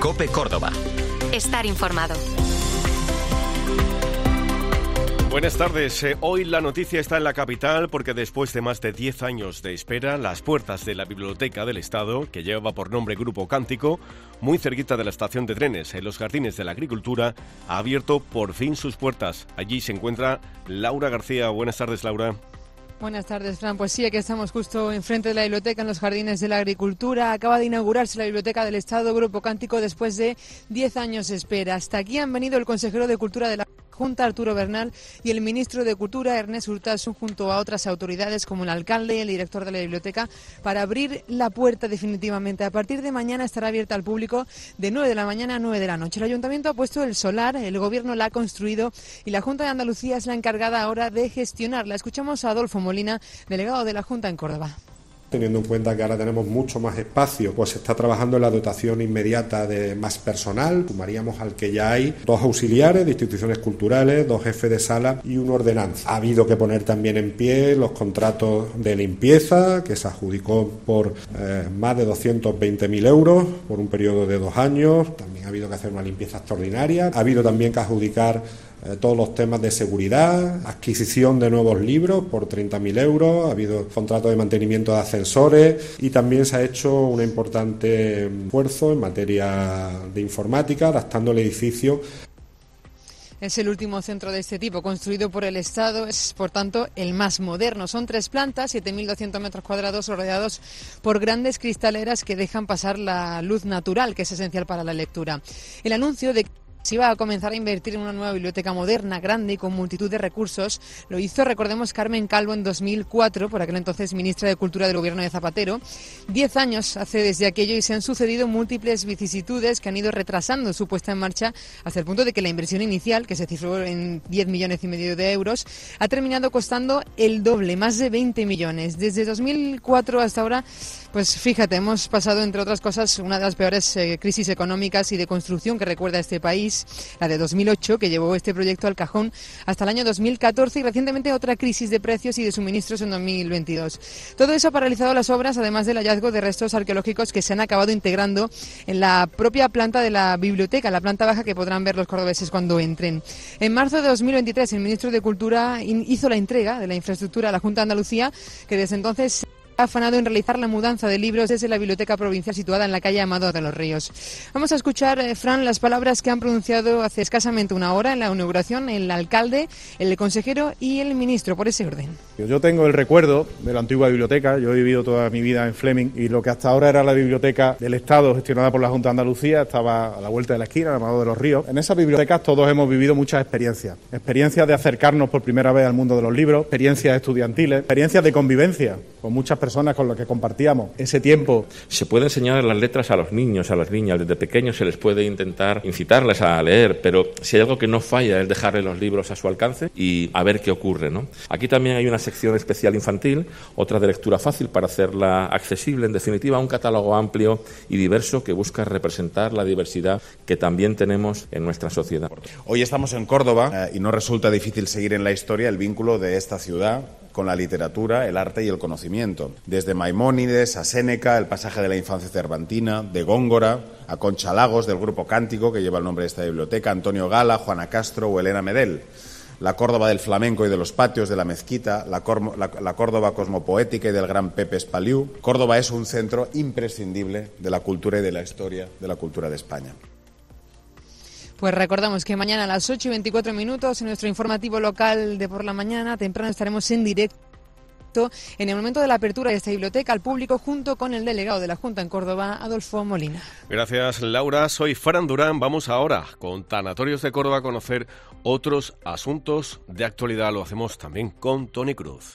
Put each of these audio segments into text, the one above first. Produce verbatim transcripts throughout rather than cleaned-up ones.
COPE Córdoba. Estar informado. Buenas tardes. Eh, hoy la noticia está en la capital porque después de más de diez años de espera, las puertas de la Biblioteca del Estado, que lleva por nombre Grupo Cántico, muy cerquita de la estación de trenes, en los Jardines de la Agricultura, ha abierto por fin sus puertas. Allí se encuentra Laura García. Buenas tardes, Laura. Buenas tardes, Fran. Pues sí, aquí estamos justo enfrente de la biblioteca, en los Jardines de la Agricultura. Acaba de inaugurarse la Biblioteca del Estado, Grupo Cántico, después de diez años de espera. Hasta aquí han venido el consejero de Cultura de la Junta, Arturo Bernal, y el ministro de Cultura, Ernest Urtasun, junto a otras autoridades como el alcalde y el director de la biblioteca, para abrir la puerta definitivamente. A partir de mañana estará abierta al público de nueve de la mañana a nueve de la noche. El ayuntamiento ha puesto el solar, el gobierno la ha construido y la Junta de Andalucía es la encargada ahora de gestionarla. Escuchamos a Adolfo Molina, delegado de la Junta en Córdoba. Teniendo en cuenta que ahora tenemos mucho más espacio, pues se está trabajando en la dotación inmediata de más personal. Sumaríamos al que ya hay dos auxiliares de instituciones culturales, dos jefes de sala y una ordenanza. Ha habido que poner también en pie los contratos de limpieza, que se adjudicó por eh, más de doscientos veinte mil euros por un periodo de dos años. También ha habido que hacer una limpieza extraordinaria. Ha habido también que adjudicar Eh, todos los temas de seguridad, adquisición de nuevos libros por treinta mil euros, ha habido contratos de mantenimiento de ascensores y también se ha hecho un importante esfuerzo en materia de informática, adaptando el edificio. Es el último centro de este tipo, construido por el Estado, es por tanto el más moderno. Son tres plantas, siete mil doscientos metros cuadrados, rodeados por grandes cristaleras que dejan pasar la luz natural, que es esencial para la lectura. El anuncio de se iba a comenzar a invertir en una nueva biblioteca moderna, grande y con multitud de recursos. Lo hizo, recordemos, Carmen Calvo en dos mil cuatro, por aquel entonces ministra de Cultura del gobierno de Zapatero. Diez años hace desde aquello y se han sucedido múltiples vicisitudes que han ido retrasando su puesta en marcha hasta el punto de que la inversión inicial, que se cifró en diez millones y medio de euros, ha terminado costando el doble, más de veinte millones. Desde dos mil cuatro hasta ahora, pues fíjate, hemos pasado, entre otras cosas, una de las peores eh, crisis económicas y de construcción que recuerda este país, la de dos mil ocho, que llevó este proyecto al cajón hasta el año dos mil catorce, y recientemente otra crisis de precios y de suministros en dos mil veintidós. Todo eso ha paralizado las obras, además del hallazgo de restos arqueológicos que se han acabado integrando en la propia planta de la biblioteca, la planta baja, que podrán ver los cordobeses cuando entren. En marzo de dos mil veintitrés, el ministro de Cultura hizo la entrega de la infraestructura a la Junta de Andalucía, que desde entonces ha afanado en realizar la mudanza de libros desde la biblioteca provincial situada en la calle Amado de los Ríos. Vamos a escuchar, eh, Fran, las palabras que han pronunciado hace escasamente una hora en la inauguración el alcalde, el consejero y el ministro, por ese orden. Yo tengo el recuerdo de la antigua biblioteca. Yo he vivido toda mi vida en Fleming y lo que hasta ahora era la biblioteca del Estado gestionada por la Junta de Andalucía estaba a la vuelta de la esquina, en Amado de los Ríos. En esas bibliotecas todos hemos vivido muchas experiencias. Experiencias de acercarnos por primera vez al mundo de los libros, experiencias estudiantiles, experiencias de convivencia con muchas personas con las que compartíamos ese tiempo. Se puede enseñar las letras a los niños, a las niñas, desde pequeños se les puede intentar incitarles a leer, pero si hay algo que no falla es dejarle los libros a su alcance y a ver qué ocurre, ¿no? Aquí también hay una sección especial infantil, otra de lectura fácil para hacerla accesible, en definitiva un catálogo amplio y diverso que busca representar la diversidad que también tenemos en nuestra sociedad. Hoy estamos en Córdoba eh, y no resulta difícil seguir en la historia el vínculo de esta ciudad con la literatura, el arte y el conocimiento. Desde Maimónides a Séneca, el pasaje de la infancia cervantina, de Góngora a Concha Lagos, del Grupo Cántico, que lleva el nombre de esta biblioteca, Antonio Gala, Juana Castro o Elena Medel. La Córdoba del flamenco y de los patios, de la mezquita, la, Cor- la, la Córdoba cosmopoética y del gran Pepe Espaliú. Córdoba es un centro imprescindible de la cultura y de la historia de la cultura de España. Pues recordamos que mañana a las ocho y veinticuatro minutos en nuestro informativo local de por la mañana, temprano, estaremos en directo en el momento de la apertura de esta biblioteca al público junto con el delegado de la Junta en Córdoba, Adolfo Molina. Gracias, Laura. Soy Fran Durán. Vamos ahora con Tanatorios de Córdoba a conocer otros asuntos de actualidad. Lo hacemos también con Tony Cruz.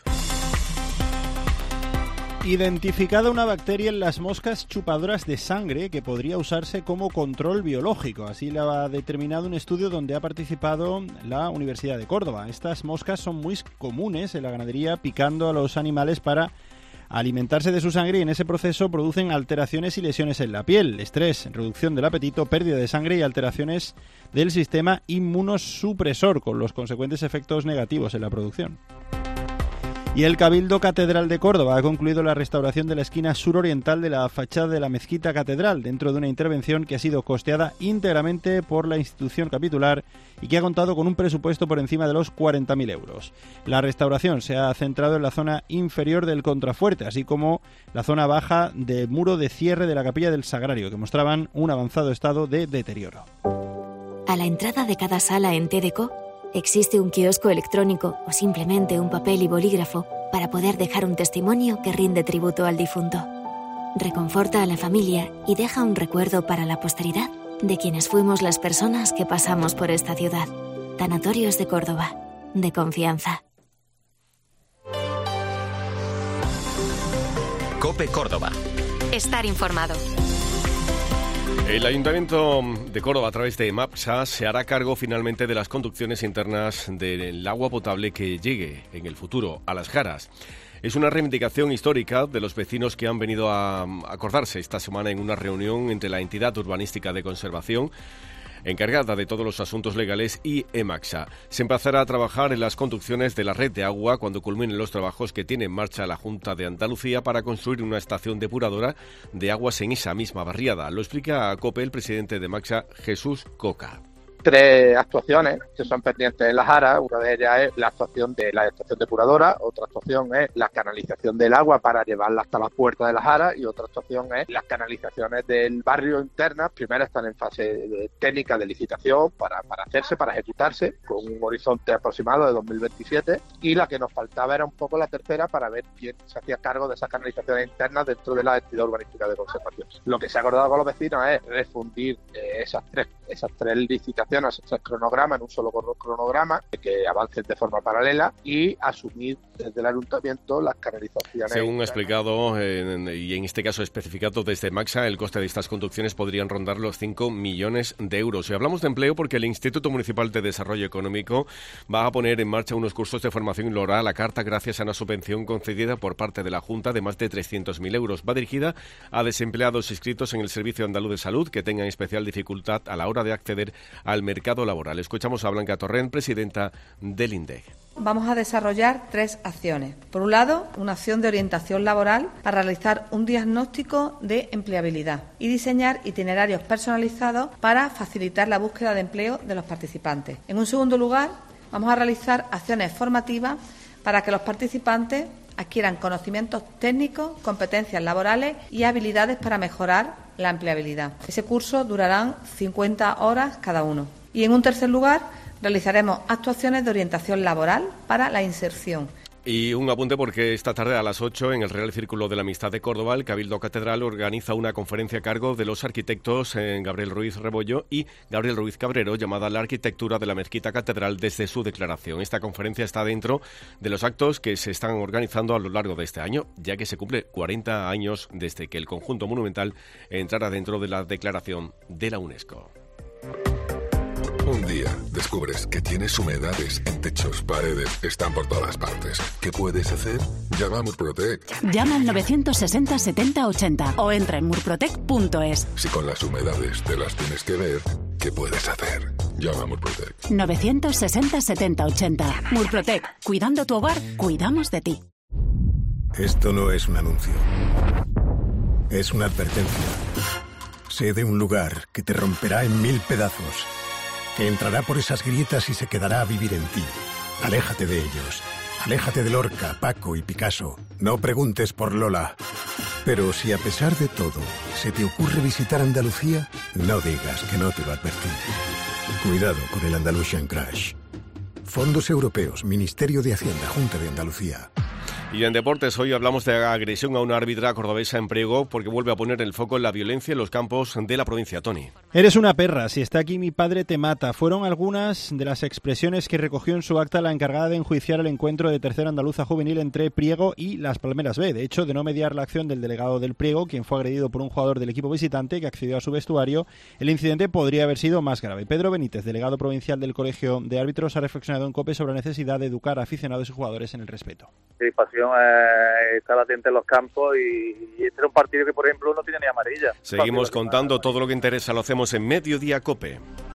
Identificada una bacteria en las moscas chupadoras de sangre que podría usarse como control biológico. Así lo ha determinado un estudio donde ha participado la Universidad de Córdoba. Estas moscas son muy comunes en la ganadería, picando a los animales para alimentarse de su sangre, y en ese proceso producen alteraciones y lesiones en la piel, estrés, reducción del apetito, pérdida de sangre y alteraciones del sistema inmunosupresor, con los consecuentes efectos negativos en la producción. Y el Cabildo Catedral de Córdoba ha concluido la restauración de la esquina suroriental de la fachada de la mezquita catedral, dentro de una intervención que ha sido costeada íntegramente por la institución capitular y que ha contado con un presupuesto por encima de los cuarenta mil euros. La restauración se ha centrado en la zona inferior del contrafuerte, así como la zona baja del muro de cierre de la capilla del Sagrario, que mostraban un avanzado estado de deterioro. A la entrada de cada sala en T D C O existe un kiosco electrónico o simplemente un papel y bolígrafo para poder dejar un testimonio que rinde tributo al difunto. Reconforta a la familia y deja un recuerdo para la posteridad de quienes fuimos las personas que pasamos por esta ciudad. Tanatorios de Córdoba, de confianza. COPE Córdoba. Estar informado. El Ayuntamiento de Córdoba, a través de MAPSA, se hará cargo finalmente de las conducciones internas del agua potable que llegue en el futuro a Las Jaras. Es una reivindicación histórica de los vecinos que han venido a acordarse esta semana en una reunión entre la entidad urbanística de conservación, encargada de todos los asuntos legales, y EMAPSA. Se empezará a trabajar en las conducciones de la red de agua cuando culminen los trabajos que tiene en marcha la Junta de Andalucía para construir una estación depuradora de aguas en esa misma barriada. Lo explica a COPE el presidente de EMAPSA, Jesús Coca. Tres actuaciones que son pendientes en Las Jaras. Una de ellas es la actuación de la estación depuradora, otra actuación es la canalización del agua para llevarla hasta la puerta de Las Jaras y otra actuación es las canalizaciones del barrio internas. Primero están en fase de técnica de licitación para, para hacerse, para ejecutarse, con un horizonte aproximado de dos mil veintisiete, y la que nos faltaba era un poco la tercera para ver quién se hacía cargo de esas canalizaciones internas dentro de la entidad urbanística de conservación. Lo que se ha acordado con los vecinos es refundir eh, esas tres esas tres licitaciones, esos cronogramas en un solo cronograma, que avancen de forma paralela y asumir desde el ayuntamiento las canalizaciones. Según ha explicado, eh, y en este caso especificado desde MAPSA, el coste de estas conducciones podrían rondar los cinco millones de euros. Y hablamos de empleo porque el Instituto Municipal de Desarrollo Económico va a poner en marcha unos cursos de formación laboral a la carta gracias a una subvención concedida por parte de la Junta de más de trescientos mil euros. Va dirigida a desempleados inscritos en el Servicio Andaluz de Salud que tengan especial dificultad a la hora de acceder al mercado laboral. Escuchamos a Blanca Torrent, presidenta del INDEC. Vamos a desarrollar tres acciones. Por un lado, una acción de orientación laboral para realizar un diagnóstico de empleabilidad y diseñar itinerarios personalizados para facilitar la búsqueda de empleo de los participantes. En un segundo lugar, vamos a realizar acciones formativas para que los participantes adquieran conocimientos técnicos, competencias laborales y habilidades para mejorar la empleabilidad. Ese curso durará cincuenta horas cada uno. Y en un tercer lugar, realizaremos actuaciones de orientación laboral para la inserción. Y un apunte porque esta tarde a las ocho en el Real Círculo de la Amistad de Córdoba, el Cabildo Catedral organiza una conferencia a cargo de los arquitectos eh, Gabriel Ruiz Rebollo y Gabriel Ruiz Cabrero, llamada La arquitectura de la mezquita catedral desde su declaración. Esta conferencia está dentro de los actos que se están organizando a lo largo de este año, ya que se cumple cuarenta años desde que el conjunto monumental entrara dentro de la declaración de la UNESCO. Un día descubres que tienes humedades en techos, paredes, están por todas partes. ¿Qué puedes hacer? Llama a Murprotec. Llama al novecientos sesenta setenta ochenta o entra en murprotec punto es. Si con las humedades te las tienes que ver, ¿qué puedes hacer? Llama a Murprotec. novecientos sesenta setenta ochenta. Murprotec. Cuidando tu hogar, cuidamos de ti. Esto no es un anuncio. Es una advertencia. Sé de un lugar que te romperá en mil pedazos, que entrará por esas grietas y se quedará a vivir en ti. Aléjate de ellos. Aléjate de Lorca, Paco y Picasso. No preguntes por Lola. Pero si a pesar de todo se te ocurre visitar Andalucía, no digas que no te lo advertí. Cuidado con el Andalusian Crash. Fondos Europeos, Ministerio de Hacienda, Junta de Andalucía. Y en deportes, hoy hablamos de agresión a una árbitra cordobesa en Priego porque vuelve a poner el foco en la violencia en los campos de la provincia. Tony. Eres una perra, si está aquí mi padre te mata. Fueron algunas de las expresiones que recogió en su acta la encargada de enjuiciar el encuentro de Tercera Andaluza Juvenil entre Priego y Las Palmeras B. De hecho, de no mediar la acción del delegado del Priego, quien fue agredido por un jugador del equipo visitante que accedió a su vestuario, el incidente podría haber sido más grave. Pedro Benítez, delegado provincial del Colegio de Árbitros, ha reflexionado en COPE sobre la necesidad de educar a aficionados y jugadores en el respeto. Sí, pasión eh, estar atento en los campos y, y este era un partido que, por ejemplo, no tiene ni amarilla. Seguimos contando todo lo que interesa, lo hacemos en Mediodía COPE.